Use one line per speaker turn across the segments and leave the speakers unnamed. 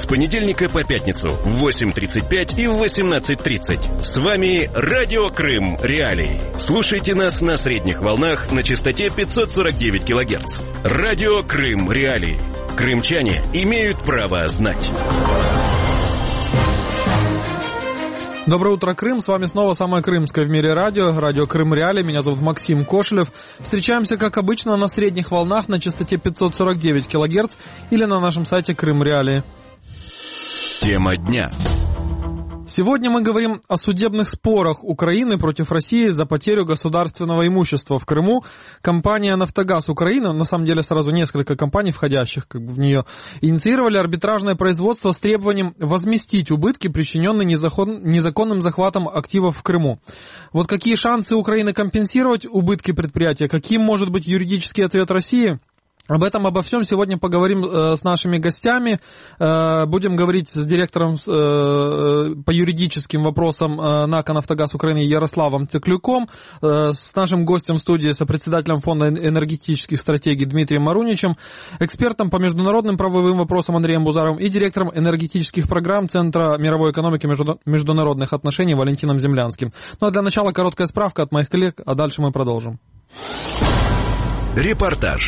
С понедельника по пятницу в 8:35 и в 18:30. С вами Радио Крым Реалии. Слушайте нас на средних волнах на частоте 549 кГц. Радио Крым Реалии. Крымчане имеют право знать.
Доброе утро, Крым. С вами снова самое крымское в мире радио. Радио Крым Реалии. Меня зовут Максим Кошелев. Встречаемся, как обычно, на средних волнах на частоте 549 кГц или на нашем сайте Крым Реалии.
Тема дня.
Сегодня мы говорим о судебных спорах Украины против России за потерю государственного имущества в Крыму. Компания «Нафтогаз Украины», на самом деле сразу несколько компаний, входящих в нее, инициировали арбитражное производство с требованием возместить убытки, причиненные незаконным захватом активов в Крыму. Вот какие шансы Украины компенсировать убытки предприятия, каким может быть юридический ответ России? Обо всем сегодня поговорим с нашими гостями. Будем говорить с директором по юридическим вопросам НАК «Нафтогаз Украины» Ярославом Теклюком, с нашим гостем в студии, сопредседателем Фонда энергетических стратегий Дмитрием Маруничем, экспертом по международным правовым вопросам Андреем Бузаровым и директором энергетических программ Центра мировой экономики и международных отношений Валентином Землянским. Ну а для начала короткая справка от моих коллег, а дальше мы продолжим.
Репортаж.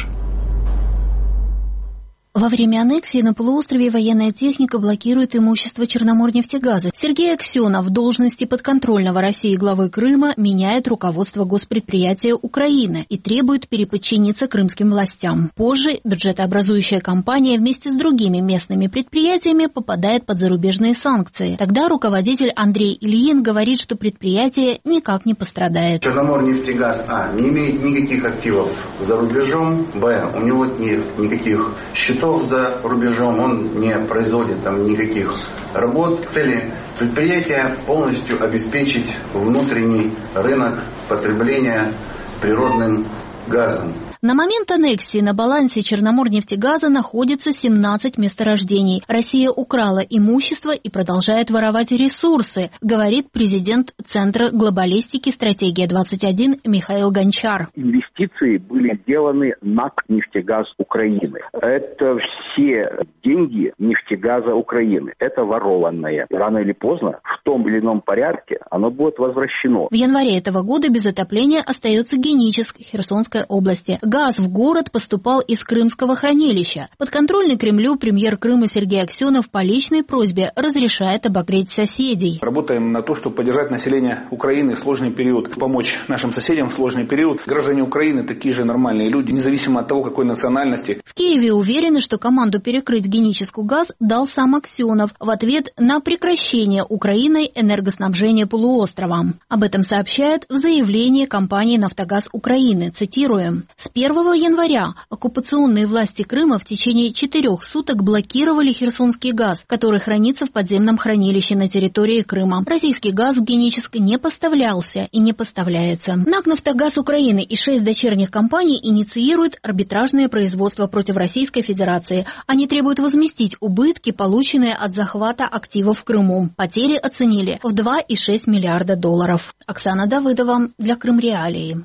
Во время аннексии на полуострове военная техника блокирует имущество Черноморнефтегаза. Сергей Аксенов в должности подконтрольного России главы Крыма меняет руководство госпредприятия Украины и требует переподчиниться крымским властям. Позже бюджетообразующая компания вместе с другими местными предприятиями попадает под зарубежные санкции. Тогда руководитель Андрей Ильин говорит, что предприятие никак не пострадает.
Черноморнефтегаз не имеет никаких активов за рубежом, у него нет никаких счетов за рубежом, он не производит там никаких работ. Цели предприятия полностью обеспечить внутренний рынок потребления природным газом.
На момент аннексии на балансе Черноморнефтегаза находится 17 месторождений. Россия украла имущество и продолжает воровать ресурсы, говорит президент Центра глобалистики «Стратегия-21» Михаил Гончар.
Инвестиции были сделаны НАК «Нефтегаз Украины». Это все деньги нефтегаза Украины. Это ворованное. Рано или поздно, в том или ином порядке, оно будет возвращено.
В январе этого года без отопления остается Геническ Херсонской области. Газ в город поступал из крымского хранилища. Подконтрольный Кремлю премьер Крыма Сергей Аксенов по личной просьбе разрешает обогреть соседей.
Работаем на то, чтобы поддержать население Украины в сложный период, помочь нашим соседям в сложный период. Граждане Украины такие же нормальные люди, независимо от того, какой национальности.
В Киеве уверены, что команду перекрыть Геническу газ дал сам Аксенов в ответ на прекращение Украиной энергоснабжения полуострова. Об этом сообщают в заявлении компании «Нафтогаз Украины». Цитируем. С 1 января оккупационные власти Крыма в течение 4 суток блокировали херсонский газ, который хранится в подземном хранилище на территории Крыма. Российский газ в Геническ не поставлялся и не поставляется. НАК «Нафтогаз Украины» и 6 дочерних компаний инициируют арбитражное производство против Российской Федерации. Они требуют возместить убытки, полученные от захвата активов в Крыму. Потери оценили в $2,6 миллиарда. Оксана Давыдова для Крым Реалии.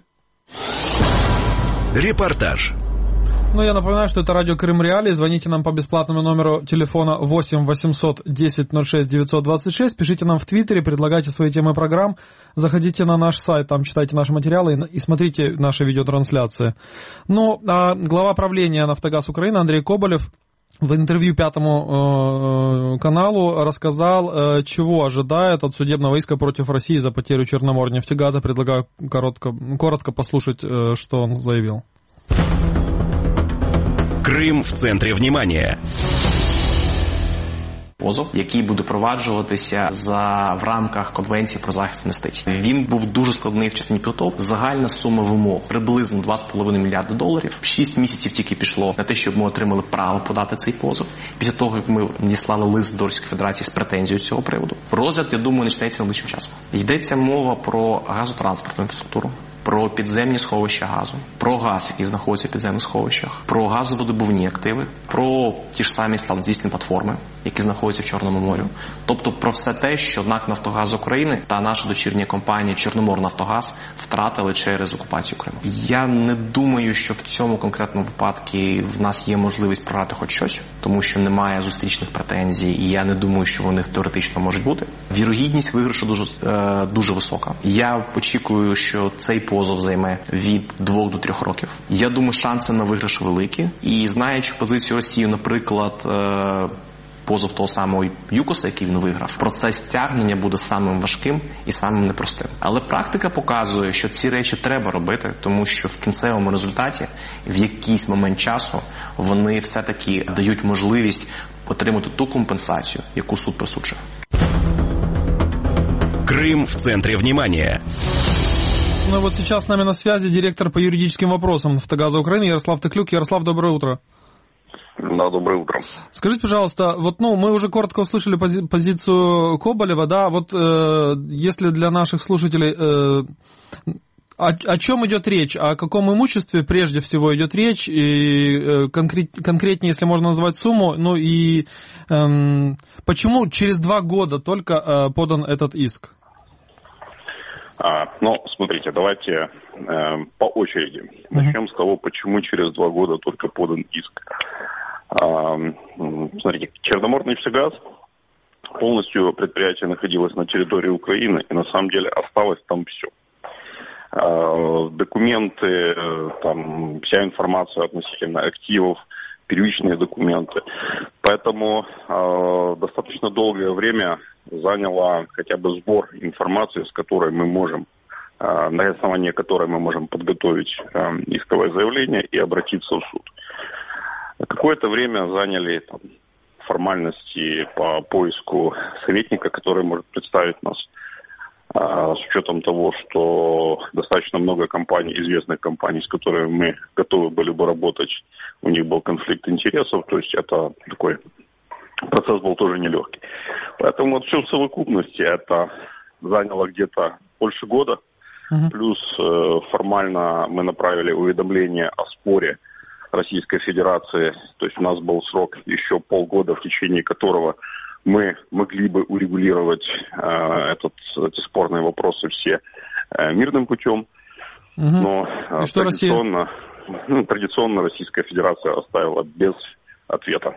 Репортаж.
Ну, я напоминаю, что это радио Крым Реалии. Звоните нам по бесплатному номеру телефона 8 800 10 06 926. Пишите нам в Твиттере, предлагайте свои темы программ. Заходите на наш сайт, там читайте наши материалы и смотрите наши видеотрансляции. Ну, глава правления «Нафтогаз Украины» Андрей Коболев в интервью Пятому каналу рассказал, чего ожидает от судебного иска против России за потерю Черноморнефтегаза. Предлагаю коротко послушать, что он заявил.
Крым в центре внимания.
Позов, який буде проваджуватися в рамках Конвенції про захист інвестицій. Він був дуже складний в частині підготовки. Загальна сума вимог приблизно $2,5 мільярда. 6 місяців тільки пішло на те, щоб ми отримали право подати цей позов. Після того, як ми надіслали лист до Російської Федерації з претензією з цього приводу. Розгляд, я думаю, почнеться найближчим часом. Йдеться мова про газотранспортну інфраструктуру. про підземні сховища газу, про газ, який знаходиться в підземних сховищах, про газовидобувні активи, про ті ж самі славнозвісні платформи, які знаходяться в Чорному морі. Тобто про все те, що НАК «Нафтогаз України» та наша дочірня компанія «Чорноморнафтогаз» втратили через окупацію Криму. Я не думаю, що в цьому конкретному випадку в нас є можливість програти хоч щось, тому що немає зустрічних претензій, і я не думаю, що вони теоретично можуть бути. Вірогідність виграшу дуже висока. Я очікую, що цей позов займе від 2 до 3 років. Я думаю, шанси на виграш великі. І знаючи позицію Росії, наприклад, позов того самого ЮКОСа, який він виграв, процес стягнення буде самим важким і самим непростим. Але практика показує, що ці речі треба робити, тому що в кінцевому результаті, в якийсь момент часу, вони все-таки дають можливість отримати ту компенсацію, яку суд присуджує.
Крым в центре внимания.
Ну вот сейчас с нами на связи директор по юридическим вопросам «Нафтогаза Украины» Ярослав Теклюк. Ярослав, доброе утро.
Да, доброе утро.
Скажите, пожалуйста, вот, мы уже коротко услышали позицию Коболева, да, вот если для наших слушателей, о чем идет речь, о каком имуществе прежде всего идет речь, и конкретнее, если можно назвать сумму, ну и почему через 2 года только подан этот иск?
Смотрите, давайте по очереди. Начнем с того, почему через 2 года только подан иск. Смотрите, Черноморнафтогаз, полностью предприятие находилось на территории Украины, и на самом деле осталось там все. Документы, там вся информация относительно активов, первичные документы. Поэтому достаточно долгое время заняло хотя бы сбор информации, с которой мы можем, на основании которой мы можем подготовить исковое заявление и обратиться в суд. Какое-то время заняли формальности по поиску советника, который может представить нас, с учетом того, что достаточно много компаний, известных компаний, с которыми мы готовы были бы работать, у них был конфликт интересов, то есть это такой процесс был тоже нелегкий. Поэтому вот все в совокупности это заняло где-то больше года, плюс формально мы направили уведомление о споре Российской Федерации, то есть у нас был срок еще полгода, в течение которого мы могли бы урегулировать эти спорные вопросы все мирным путем, но традиционно Российская Федерация оставила без ответа.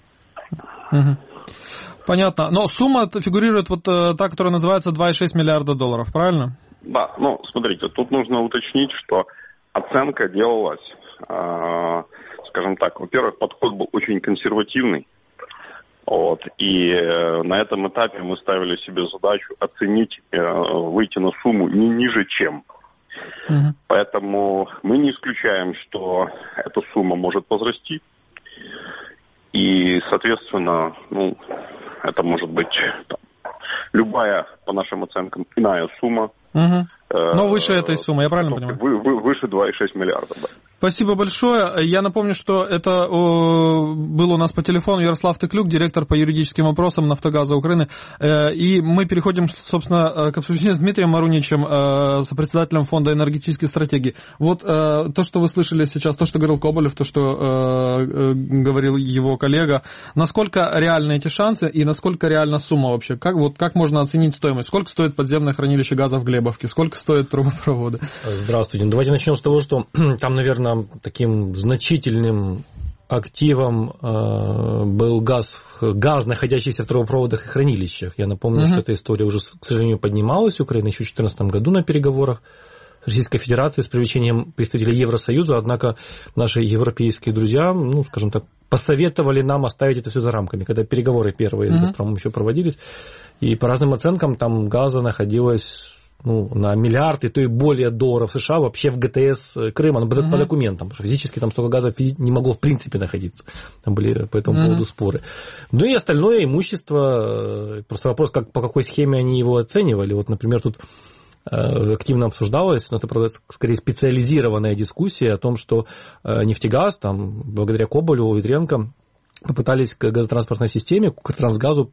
Понятно. Но сумма фигурирует вот та, которая называется $2,6 миллиарда, правильно?
Да, смотрите, тут нужно уточнить, что оценка делалась, скажем так, во-первых, подход был очень консервативный. И на этом этапе мы ставили себе задачу оценить, выйти на сумму не ниже чем. Поэтому мы не исключаем, что эта сумма может возрасти. И, соответственно, это может быть любая, по нашим оценкам, иная сумма.
Но выше этой суммы, я правильно понимаю?
Выше 2,6 миллиарда, да.
Спасибо большое. Я напомню, что это был у нас по телефону Ярослав Теклюк, директор по юридическим вопросам «Нафтогаза Украины». И мы переходим, собственно, к обсуждению с Дмитрием Маруничем, сопредседателем Фонда энергетической стратегии. Вот то, что вы слышали сейчас, то, что говорил Коболев, то, что говорил его коллега, насколько реальны эти шансы и насколько реальна сумма вообще? Как можно оценить стоимость? Сколько стоит подземное хранилище газа в Глебовке? Сколько стоят трубопроводы? Здравствуйте.
Давайте начнем с того, что там, наверное, таким значительным активом был газ, находящийся в трубопроводах и хранилищах. Я напомню, что эта история уже, к сожалению, поднималась в Украине еще в 2014 году на переговорах с Российской Федерацией с привлечением представителей Евросоюза, однако наши европейские друзья, скажем так, посоветовали нам оставить это все за рамками, когда переговоры первые с «Газпромом» еще проводились, и по разным оценкам там газа находилось на миллиард и то и более долларов США вообще в ГТС Крыма, по документам, потому что физически там столько газа не могло в принципе находиться. Там были по этому поводу споры. Ну и остальное имущество, просто вопрос, по какой схеме они его оценивали. Вот, например, тут активно обсуждалось, но это, правда, скорее специализированная дискуссия о том, что нефтегаз, там, благодаря Коболеву, Ветренко, попытались к газотранспортной системе, к Трансгазу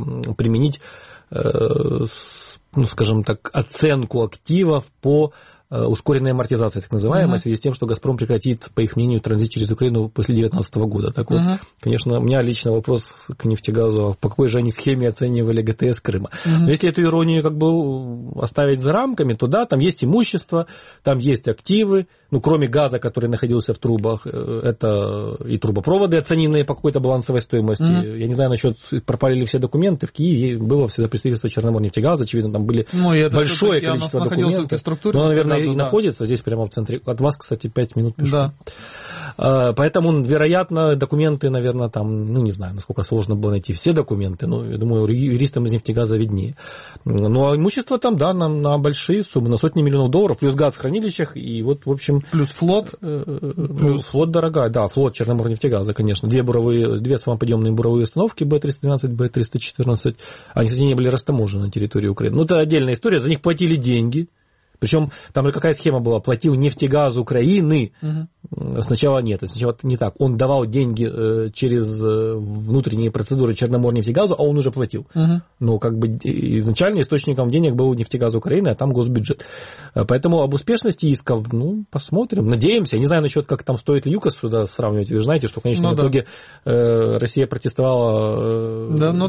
применить, скажем так, оценку активов по ускоренная амортизация, так называемая, в связи с тем, что «Газпром» прекратит, по их мнению, транзит через Украину после 2019 года. Так вот, конечно, у меня лично вопрос к «Нефтегазу», по какой же они схеме оценивали ГТС Крыма. Но если эту иронию как бы оставить за рамками, то да, там есть имущество, там есть активы, ну, кроме газа, который находился в трубах, это и трубопроводы, оцененные по какой-то балансовой стоимости. Я не знаю, насчет, пропали ли все документы, в Киеве было всегда представительство Черноморнефтегаза, очевидно, там были большое количество документов. Но, наверное, и находится здесь прямо в центре. От вас, кстати, 5 минут пишу. Да. Поэтому, вероятно, документы, наверное, там, ну, не знаю, насколько сложно было найти все документы, но, я думаю, юристам из нефтегаза виднее. Ну, а имущество там, да, на большие суммы, на сотни миллионов долларов, плюс газ в хранилищах, и вот, в общем...
Плюс флот.
Флот дорогая, да, флот Черноморнефтегаза, конечно. Две самоподъемные буровые установки Б-312, Б-314, они, кстати, не были растаможены на территории Украины. Ну, это отдельная история, за них платили деньги. Причем там какая схема была? Платил «Нефтегаз Украины». Сначала нет, сначала не так. Он давал деньги через внутренние процедуры Черноморнефтегазу, а он уже платил. Но как бы изначально источником денег был «Нефтегаз Украины», а там госбюджет. Поэтому об успешности исков, ну, посмотрим, надеемся. Я не знаю насчет, как там стоит ли ЮКОС сюда сравнивать. Вы же знаете, что, конечно, в итоге Россия протестовала.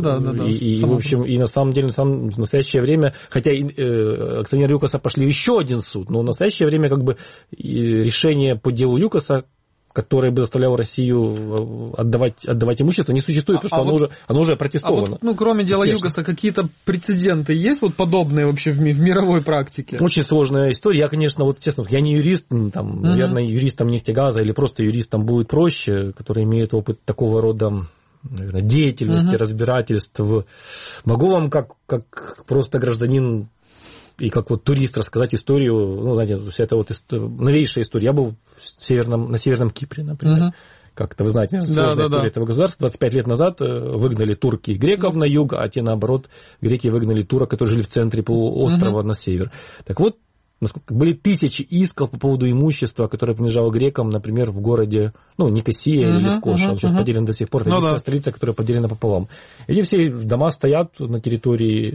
И, в общем, и на самом деле в настоящее время, хотя акционеры ЮКОСа пошли еще один суд, но в настоящее время как бы решение по делу ЮКОСа, которое бы заставляло Россию отдавать имущество, не существует, потому что оно уже протестовано.
Ну, кроме дела ЮКОСа, какие-то прецеденты есть вот подобные вообще в мировой практике?
Очень сложная история. Я, конечно, вот честно, я не юрист, там, наверное, юристам нефтегаза или просто юристам будет проще, которые имеют опыт такого рода, наверное, деятельности, разбирательств. Могу вам как просто гражданин и как вот турист рассказать историю, ну, знаете, вся эта вот новейшая история. Я был на Северном Кипре, например. Как-то, вы знаете, сложная история этого государства. 25 лет назад выгнали турки греков на юг, а те, наоборот, греки выгнали турок, которые жили в центре полуострова на север. Так вот, были тысячи исков по поводу имущества, которое принадлежало грекам, например, в городе, ну, Никосия или Левкоша, он сейчас поделен до сих пор, это единственная столица, которая поделена пополам. Эти все дома стоят на территории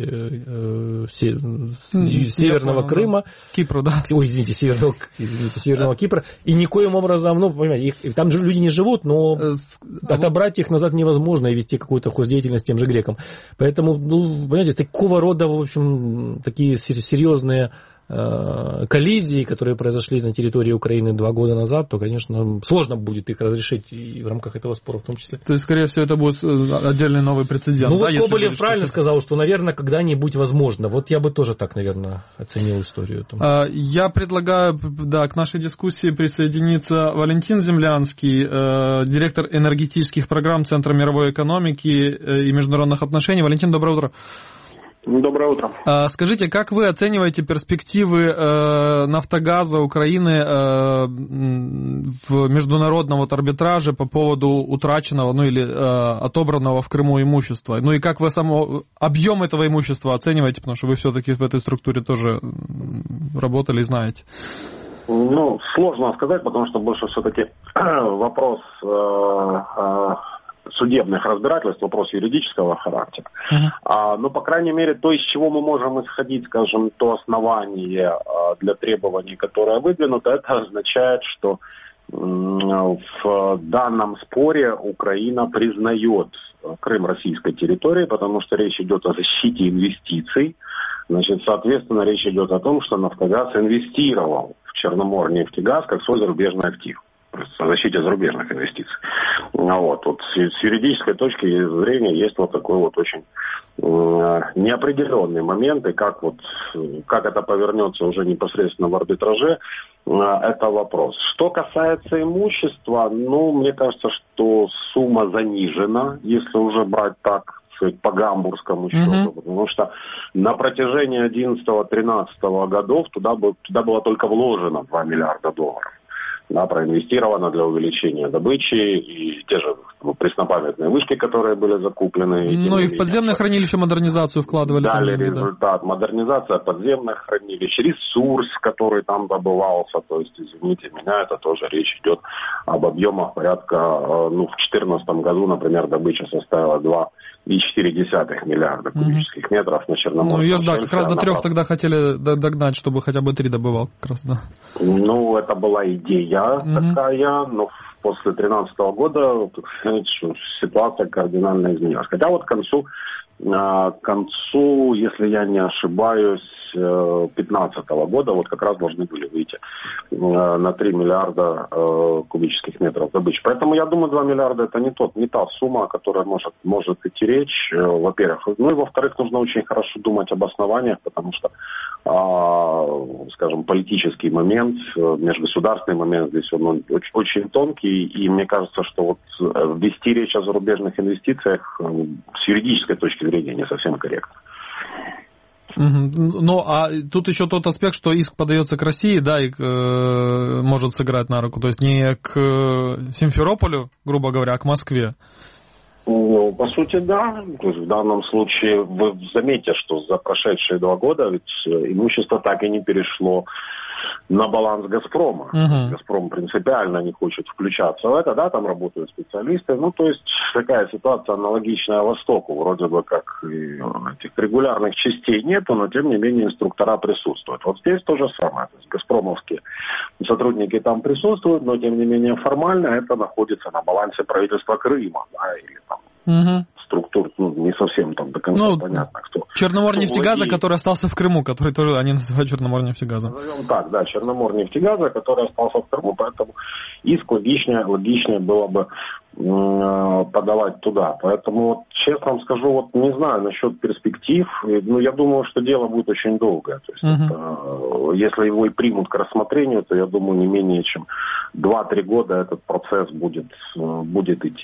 Северного Крыма.
Кипра, да.
Ой, извините, Северного Кипра. И никоим образом, ну, понимаете, там же люди не живут, но отобрать их назад невозможно и вести какую-то хоздеятельность тем же грекам. Поэтому, ну, понимаете, такого рода, в общем, такие серьезные коллизии, которые произошли на территории Украины 2 года назад, то, конечно, сложно будет их разрешить и в рамках этого спора в том числе.
То есть, скорее всего, это будет отдельный новый прецедент.
Ну, да, вот Коболев правильно сказал, что, наверное, когда-нибудь возможно. Вот я бы тоже так, наверное, оценил историю.
Я предлагаю, да, к нашей дискуссии присоединиться Валентин Землянский, директор энергетических программ Центра мировой экономики и международных отношений. Валентин, доброе утро.
Доброе утро.
Скажите, как вы оцениваете перспективы «Нафтогаза» Украины в международном арбитраже по поводу утраченного, ну или отобранного в Крыму имущества? Ну и как вы объем этого имущества оцениваете, потому что вы все-таки в этой структуре тоже работали и знаете?
Ну, сложно сказать, потому что больше все-таки вопрос судебных разбирательств, вопрос юридического характера. Но, по крайней мере, то, из чего мы можем исходить, скажем, то основание для требований, которое выдвинуто, это означает, что в данном споре Украина признает Крым российской территорией, потому что речь идет о защите инвестиций. Значит, соответственно, речь идет о том, что «Нафтогаз» инвестировал в Черноморнефтегаз как свой зарубежный актив. О защите зарубежных инвестиций. Вот с юридической точки зрения есть вот такой вот очень неопределенный момент, и как это повернется уже непосредственно в арбитраже, это вопрос. Что касается имущества, ну, мне кажется, что сумма занижена, если уже брать так, по гамбургскому счету, потому что на протяжении 11-13 годов туда было только вложено $2 миллиарда. Да, проинвестировано для увеличения добычи, и те же преснопамятные вышки, которые были закуплены.
Ну и в подземное хранилище модернизацию вкладывали.
Дали результат. Модернизация подземных хранилищ, ресурс, который там добывался, то есть, извините меня, это тоже речь идет об объемах порядка, в 2014 году, например, добыча составила 2 миллиарда кубических метров на Черноморском
ее
шельфе.
как раз до 3 тогда хотели догнать, чтобы хотя бы 3 добывал. Как раз, да.
Это была идея такая, но после 2013 года ситуация кардинально изменилась. Хотя к концу, если я не ошибаюсь, 2015 года как раз должны были выйти на 3 миллиарда кубических метров добычи. Поэтому я думаю, 2 миллиарда это не та сумма, о которой может идти речь, во-первых. И во-вторых, нужно очень хорошо думать об основаниях, потому что, скажем, политический момент, межгосударственный момент здесь он очень тонкий, и мне кажется, что вести речь о зарубежных инвестициях с юридической точки зрения не совсем корректно.
А тут еще тот аспект, что иск подается к России, да, и может сыграть на руку, то есть не к Симферополю, грубо говоря, а к Москве.
По сути, да. То есть в данном случае вы заметите, что за прошедшие 2 года ведь имущество так и не перешло на баланс «Газпрома». «Газпром» принципиально не хочет включаться в это, да, там работают специалисты. То есть такая ситуация аналогичная Востоку. Вроде бы как этих регулярных частей нету, но тем не менее инструктора присутствуют. Здесь то же самое. То есть «Газпромовские» сотрудники там присутствуют, но тем не менее формально это находится на балансе правительства Крыма, да, или там структур, не совсем там до конца понятно, кто.
Черноморнефтегаза, который остался в Крыму, который тоже они называют Черноморнефтегазом.
Назовем так, да, Черноморнефтегаза, который остался в Крыму, поэтому иск логичнее было бы подавать туда. Поэтому, честно вам скажу, не знаю насчет перспектив, я думаю, что дело будет очень долгое. То есть если его и примут к рассмотрению, то я думаю, не менее чем 2-3 года этот процесс будет идти.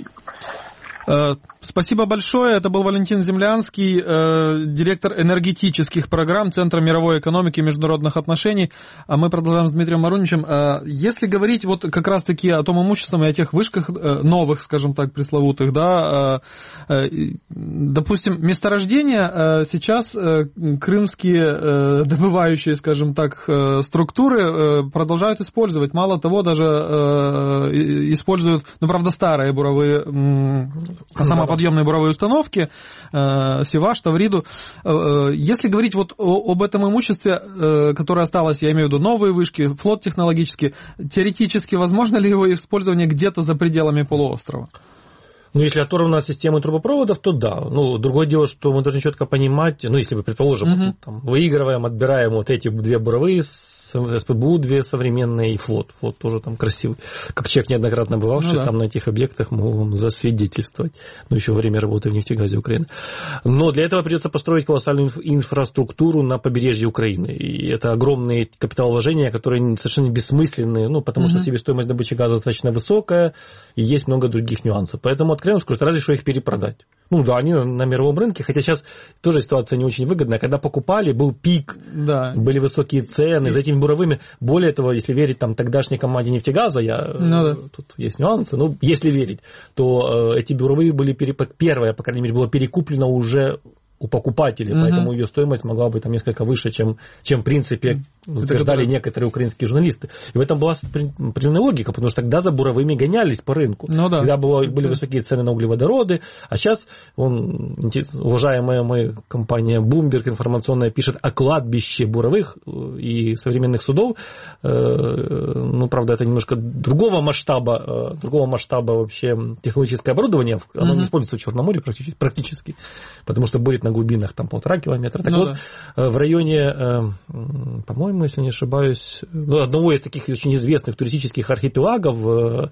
Спасибо большое. Это был Валентин Землянский, директор энергетических программ Центра мировой экономики и международных отношений. А мы продолжаем с Дмитрием Маруничем. Если говорить как раз-таки о том имуществе и о тех вышках новых, скажем так, пресловутых, да, допустим, месторождения сейчас крымские добывающие, скажем так, структуры продолжают использовать. Мало того, даже используют, правда, старые буровые самоподъемные буровые установки, Севаш, Тавриду. Если говорить об этом имуществе, которое осталось, я имею в виду новые вышки, флот технологический, теоретически возможно ли его использование где-то за пределами полуострова?
Если оторвано от системы трубопроводов, то да. Другое дело, что мы должны четко понимать, если мы, предположим, выигрываем, отбираем эти 2 буровые, СПБУ 2 современные и флот. Флот тоже там красивый. Как человек неоднократно бывавший там на этих объектах, могу вам засвидетельствовать. Еще во время работы в нефтегазе Украины. Но для этого придется построить колоссальную инфраструктуру на побережье Украины. И это огромные капиталовложения, которые совершенно бессмысленные, потому что себестоимость добычи газа достаточно высокая, и есть много других нюансов. Поэтому откровенно скажу, разве что их перепродать. Они на мировом рынке, хотя сейчас тоже ситуация не очень выгодная. Когда покупали, был пик, были высокие цены, за этими буровыми. Более того, если верить тогдашней команде нефтегаза, тут есть нюансы, если верить, то эти буровые были, первая, по крайней мере, была перекуплена уже у покупателей, поэтому ее стоимость могла быть несколько выше, чем в принципе утверждали некоторые украинские журналисты. И в этом была определенная логика, потому что тогда за буровыми гонялись по рынку. Тогда были высокие цены на углеводороды, а сейчас уважаемая моя компания Bloomberg информационная пишет о кладбище буровых и современных судов. Правда, это немножко другого масштаба вообще технологическое оборудование, оно не используется в Черном море практически, потому что будет на глубинах 1,5 километра. В районе, по-моему, если не ошибаюсь, одного из таких очень известных туристических архипелагов в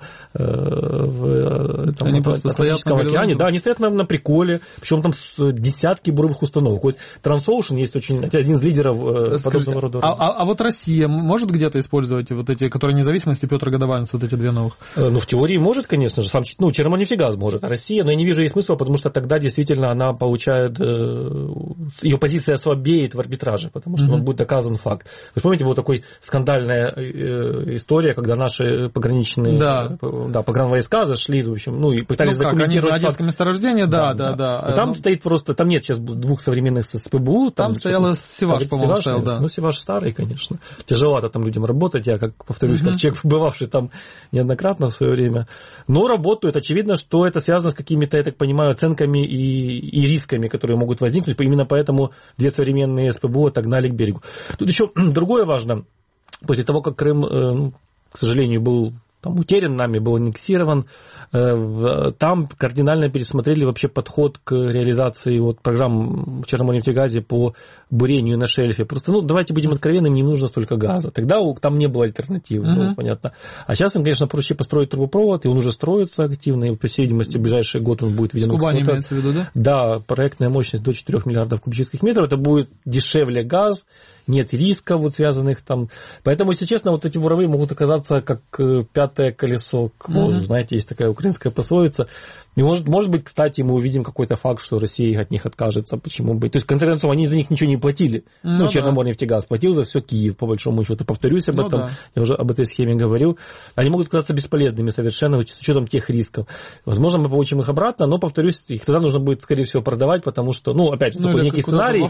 Атлантическом океане, они стоят на приколе, причем там десятки буровых установок. Transocean есть один из лидеров подобного рода.
А Россия может где-то использовать эти, которые независимости Петра Годованец, эти 2 новых?
В теории может, конечно же. Черноморнефтегаз может, а Россия, но я не вижу ей смысла, потому что тогда действительно она получает ее позиция ослабеет в арбитраже, потому что он будет доказан факт. Вы помните, была такая скандальная история, когда наши пограничные погранвойска зашли, в общем, и пытались документировать
факт. На одесском месторождении, да.
Там стоит просто, там нет сейчас двух современных СПБУ.
Там стояла Севаш, по-моему, стоял, да.
Ну, Севаш старый, конечно. Тяжеловато там людям работать, я, как повторюсь, как человек, бывавший там неоднократно в свое время. Но работают. Очевидно, что это связано с какими-то, я так понимаю, оценками и рисками, которые могут возникнуть. Именно поэтому две современные СПБУ отогнали к берегу. Тут еще другое важно. После того, как Крым, к сожалению, был там утерян нами, был аннексирован, там кардинально пересмотрели вообще подход к реализации программ в Черноморнефтегазе по бурению на шельфе. Просто, давайте будем откровенными, не нужно столько газа. Тогда там не было альтернативы, понятно. А сейчас им, конечно, проще построить трубопровод, и он уже строится активно, и, по всей видимости, в ближайший год он будет введен в эксплуатацию. Кубани имеется в виду, да? Да, проектная мощность до 4 миллиардов кубических метров, это будет дешевле газ, нет рисков связанных там. Поэтому, если честно, эти буровые могут оказаться как пятое колесо к возу. Знаете, есть такая украинская пословица. И может быть, кстати, мы увидим какой-то факт, что Россия от них откажется. Почему бы? То есть, в конце концов, они за них ничего не платили. Черноморнефтегаз платил за все Киев, по большому счету. Повторюсь об этом. Я уже об этой схеме говорил. Они могут оказаться бесполезными совершенно с учетом тех рисков. Возможно, мы получим их обратно, но, повторюсь, их тогда нужно будет, скорее всего, продавать, потому что, опять же, такой некий сценарий.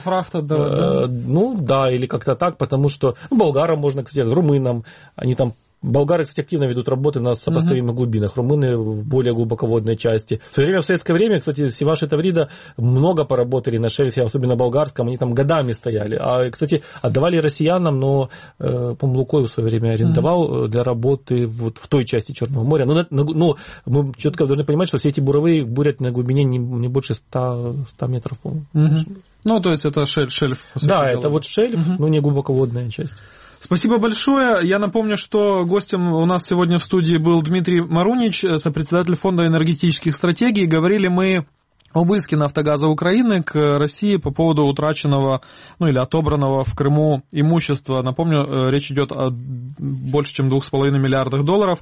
Или как-то так, потому что болгарам можно, кстати, румынам, они там. Болгары, кстати, активно ведут работы на сопоставимых глубинах, румыны в более глубоководной части. В свое время, в советское время, кстати, Севаш и Таврида много поработали на шельфе, особенно болгарском, они там годами стояли. А, кстати, отдавали россиянам, но, по-моему, Лукойл в свое время арендовал для работы в той части Черного моря. Но мы четко должны понимать, что все эти буровые бурят на глубине не больше 100 метров, по-моему.
То есть это шельф.
Да, это шельф, но не глубоководная часть.
Спасибо большое. Я напомню, что гостем у нас сегодня в студии был Дмитрий Марунич, сопредседатель Фонда энергетических стратегий. Говорили мы об иске «Нафтогаза Украины» к России по поводу утраченного, или отобранного в Крыму имущества. Напомню, речь идет о больше, чем 2,5 миллиардах долларов.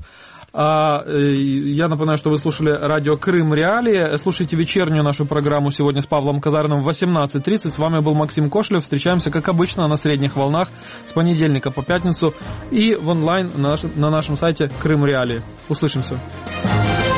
Я напоминаю, что вы слушали радио Крым Реалии. Слушайте вечернюю нашу программу сегодня с Павлом Казарным в 18:30. С вами был Максим Кошлев. Встречаемся, как обычно, на средних волнах с понедельника по пятницу и в онлайн на нашем сайте Крым Реалии. Услышимся.